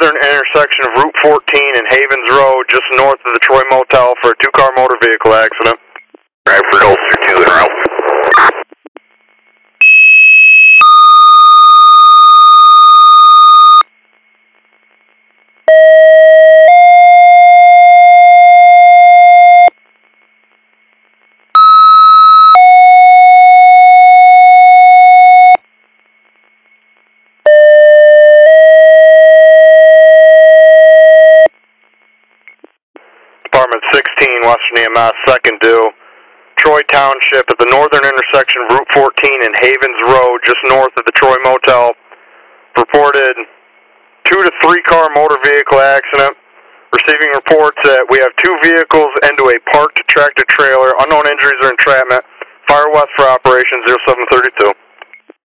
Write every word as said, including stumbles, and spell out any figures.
northern intersection of Route fourteen and Havens Road, just north of the Troy Motel, for a two-car motor vehicle accident. Bradford Ulster two en route. Department sixteen, Western E M S, second due. Troy Township at the northern intersection of Route fourteen and Havens Road, just north of the Troy Motel. Reported two to three car motor vehicle accident. Receiving reports that we have two vehicles into a parked tractor trailer. Unknown injuries or entrapment. Fire west for operation zero seven thirty-two.